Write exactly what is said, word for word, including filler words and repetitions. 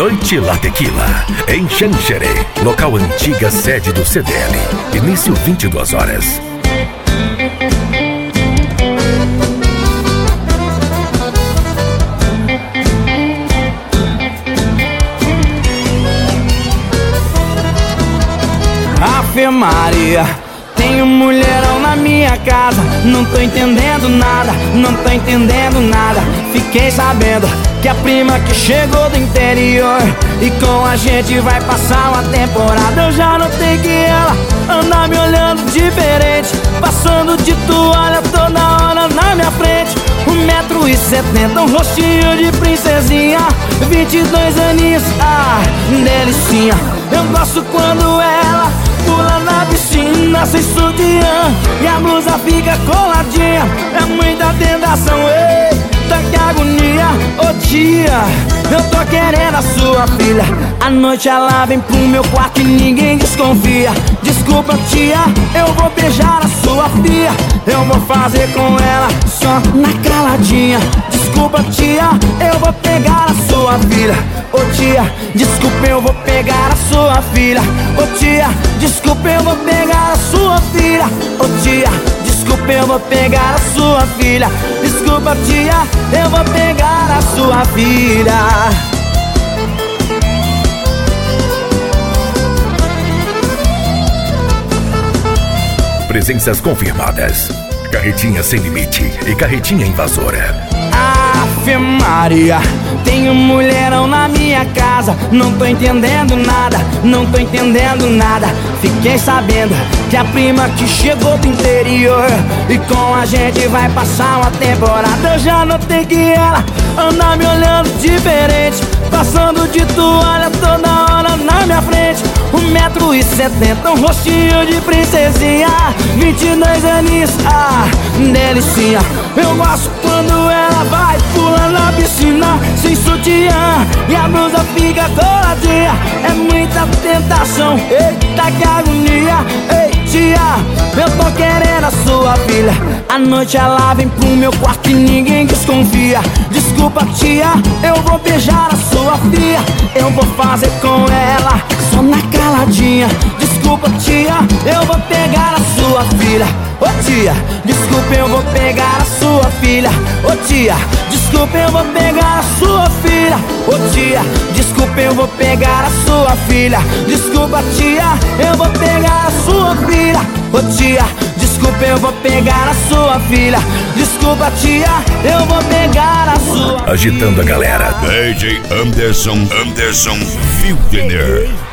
Noite La Tequila, em Xanxerê, local antiga sede do C D L. Início vinte e duas horas. Ave Maria, tenho mulherão na minha casa. Não tô entendendo nada, não tô entendendo nada. Fiquei sabendo que a prima que chegou do interior e com a gente vai passar uma temporada. Eu já notei que ela anda me olhando diferente, passando de toalha toda hora na minha frente. Um metro e setenta, um rostinho de princesinha, vinte e dois aninhos, ah, delicinha. Eu gosto quando ela pula na piscina sem sutiã e a blusa fica coladinha. É muita tentação, eita que agonia. Ô tia, eu tô querendo a sua filha. À noite ela vem pro meu quarto e ninguém desconfia. Desculpa tia, eu vou beijar a sua filha. Eu vou fazer com ela só na caladinha. Desculpa tia, eu vou pegar a sua filha. Ô tia, desculpa, eu vou pegar a sua filha. Ô tia, desculpa, eu vou pegar a sua filha. Ô tia, desculpa, eu vou pegar a sua filha. Desculpa tia, eu vou pegar a sua filha. Presenças confirmadas: Carretinha Sem Limite e Carretinha Invasora. Ave Maria, tenho mulherão na minha casa. Não tô entendendo nada, não tô entendendo nada. Fiquei sabendo que a prima que chegou do interior e com a gente vai passar uma temporada. Eu já notei que ela anda me olhando diferente, passando de toalha toda hora na minha frente. Um metro e setenta, um rostinho de princesinha, vinte e dois aninhos, ah, delicinha. Eu gosto quando ela vai pular na piscina sem sutiã e a blusa fica coladinha. É muita tentação, eita que agonia. Ei tia, eu tô querendo a sua filha. À noite ela vem pro meu quarto e ninguém desconfia. Desculpa tia, eu vou beijar a sua filha. Eu vou fazer com ela só na caladinha. Desculpa tia, eu vou pegar a sua filha. Ô tia, desculpa, eu vou pegar a sua filha. Ô tia, desculpa, eu vou pegar a sua filha. Ô tia, desculpa, eu vou pegar a sua filha. Desculpa tia, eu vou pegar a sua filha. Ô tia, desculpa, eu vou pegar a sua filha. Desculpa tia, eu vou pegar a sua. Agitando a galera, D J Anderson, Anderson Wildner.